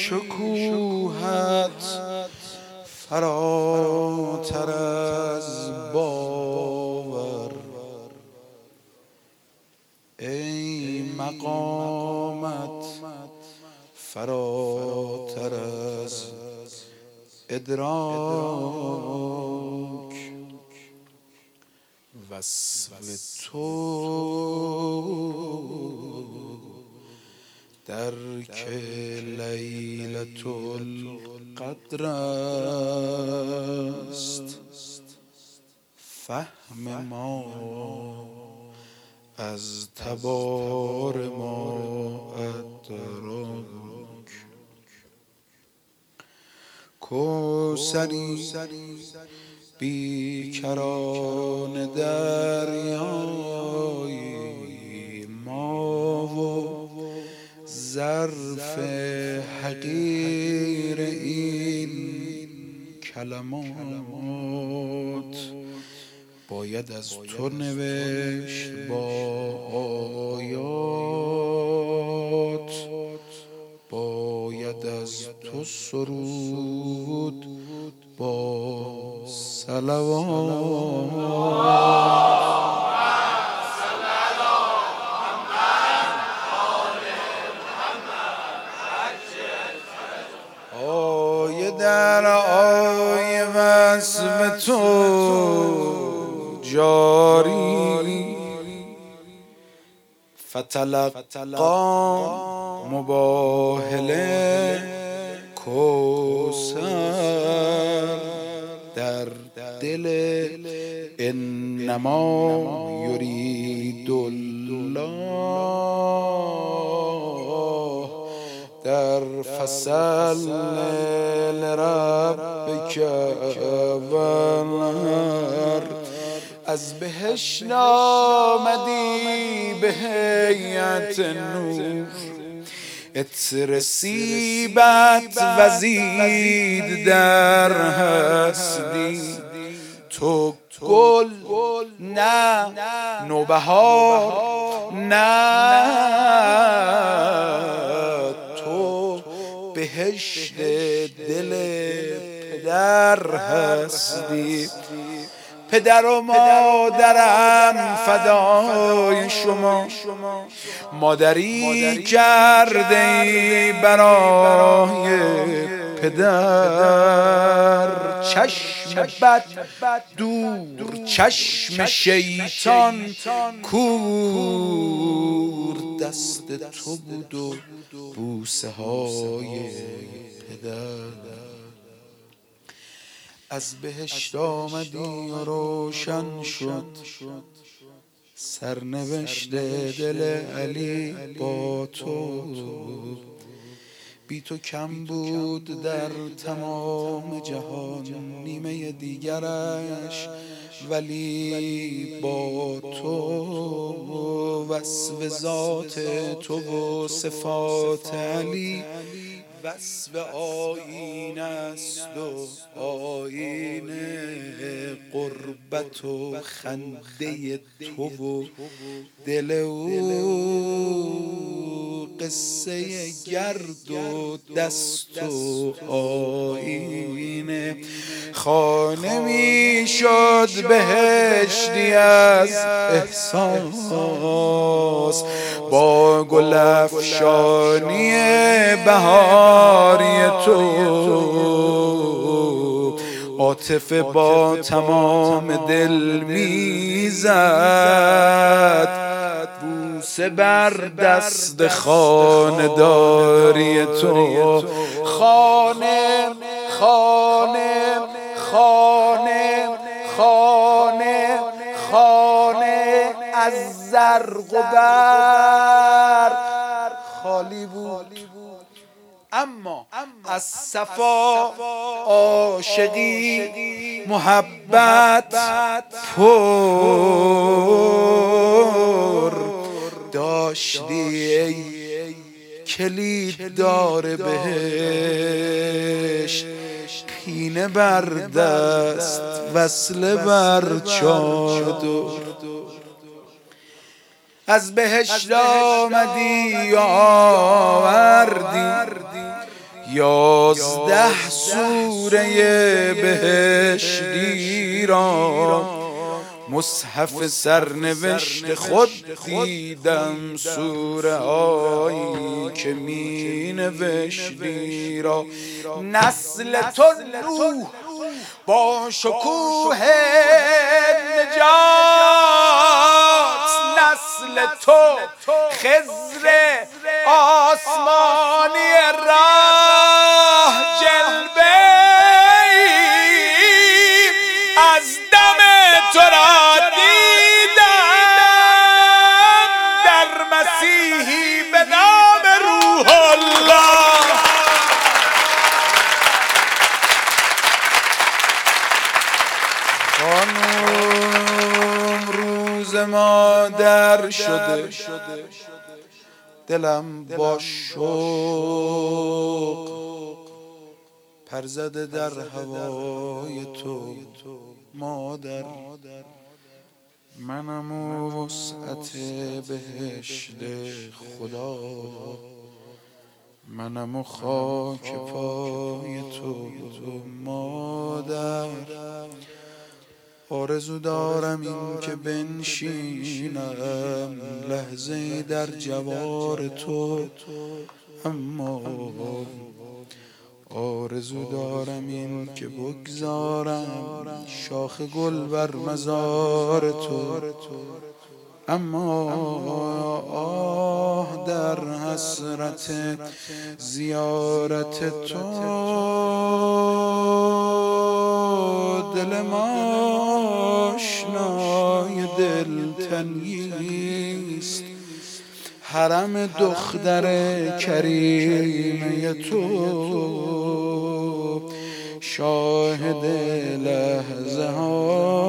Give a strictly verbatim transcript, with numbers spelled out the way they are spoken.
شکوهت فراتر از باور، ای مقامت فراتر از ادراک. وصف تو درک لیلة القدر است، فهم ما از تبار ما ادراک. کوثری بیکران دریای ما و ظرف حقیر این کلمات، باید از تو نوشت با آیات، باید از تو سرود با صلوات. آیه در آیه وصف تو جاری، فتلقا مباهله کوثر در دل انما یرید الله، در فصل لربک ونهر. از بهشت آمدی به هیئت نور، عطر سیبت وزید در هستی. تو گل نه نوبهار نه، تو بهشت دل پدر هستی. پدر و مادرم فدای شما، مادری کرده ای برای پدر. چشم بد دور، چشم شیطان کور، دست تو بود و بوسه های پدر. از بهشت آمدی و روشن شد سرنوشت دل علی با تو. بی تو کم بود در تمام جهان نیمه دیگرش، ولی با تو وصف ذات تو و صفات علی وصف آیین است و آیین قربت و خنده تو و دل او، قصه گرد و دست و آیینه. خانه می شد بهشتی از احساس، با گل افشانی بهاری تو. عاطفه با تمام دل میزد بوسه بر دست خانه‌داری تو. خانه خانه خانه خانه خانه از زرق و برق خالی بود، اما از صفا عاشقی محبت پر داشتی ای کلید دار بهشت. پینه بر دست وصله بر چادر، از بهشت آمدی آوردی یازده سوره بهشتی را مصحف سرنوشت خود دیدم، سوره هایی که می نوشتی را. نسل تو نوح با شکوه نجات، نسل تو خضر آسمانی راه جلوه از دم تو را دیدم در مسیحی به نام روح الله. خانم روز مادر شده، دلم با شوق پر زده در هوای تو مادر. منم و وسعت بهشت خدا، منم و خاک پای تو مادر. آرزو دارم این که بنشینم لحظه در جوار تو، اما آرزو دارم این که بگذارم شاخ گل بر مزار تو، اما آه در حسرت زیارت تو دلم آشنای دلتنگیست. حرم دختر کریمه تو شاهد لحظه ها